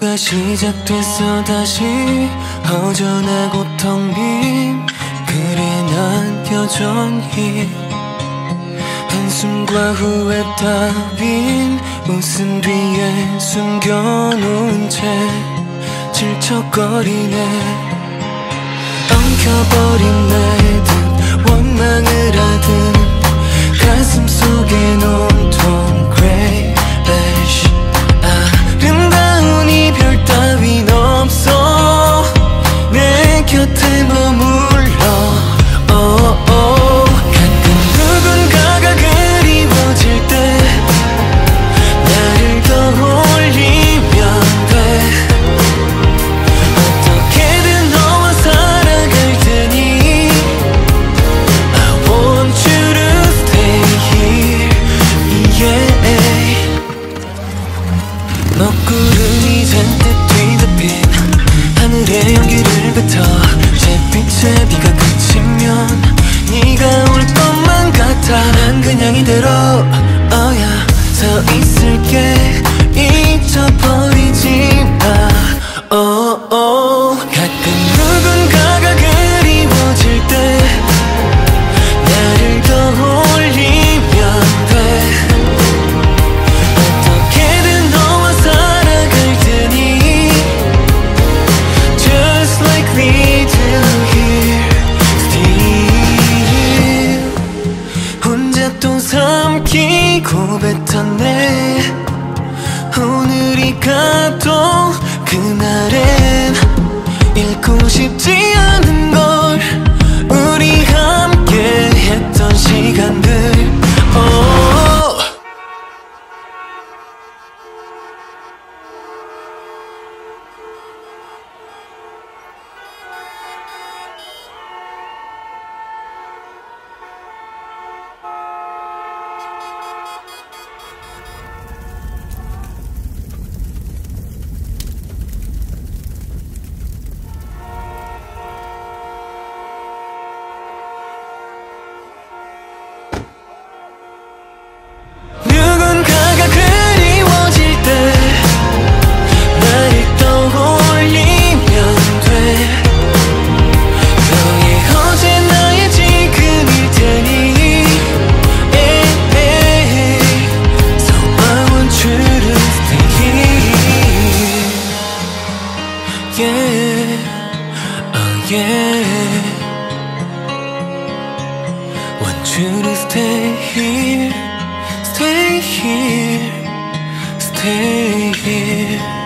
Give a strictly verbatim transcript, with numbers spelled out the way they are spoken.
하루가 시작됐어. 다시 허전하고 텅 빈 그래 난 여전히 한숨과 후회 따윈 웃음 뒤에 숨겨놓은 채 질척거리네. 엉켜버린 날든 원망을 하든 가슴 속엔 온통 grey ash. 아름다운 이별 따윈 없어. 내 곁에 머물러. oh, oh. 가끔 누군가가 그리워질 때 나를 떠올리면 돼. 어떻게든 너와 살아갈 테니 I want you to stay here. yeah. 먹구름이 잔뜩 뒤덮인 하늘에 연기를 뱉어 잿빛에 비가 그치면 네가 올 것만 같아. 난 그냥 이대로 oh yeah, 서 있을게. 잊어버리지 마. oh, oh. 가끔 누군가가 그리워질 때 나를 떠올리면 돼. 어떻게든 너와 살아갈 테니 Just like we do here still. 혼자 또 삼키고 뱉었네. 오늘이 가도 그날엔 잃고 싶지 않은 걸. 우리 함께 했던 시간들 oh. 누군가가 그리워질 때 나를 떠올리면 돼. 너의 어제 나의 지금일 테니 eh, eh. So I want you to stay here. Yeah, oh yeah. Want you to stay here. Stay here, stay here.